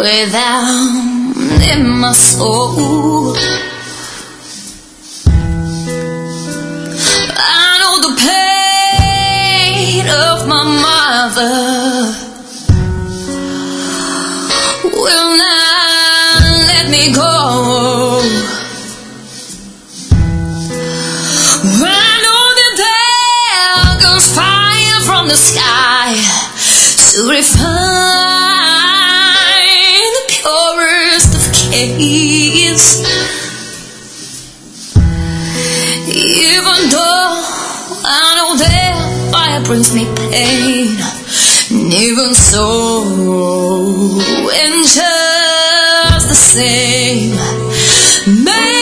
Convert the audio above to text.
way down in my soul. I know the pain of my mother will not let me go. I know that there comes fire from the sky to refine the purest of caves. Even though I know that fire brings me pain, and even so, and just the same,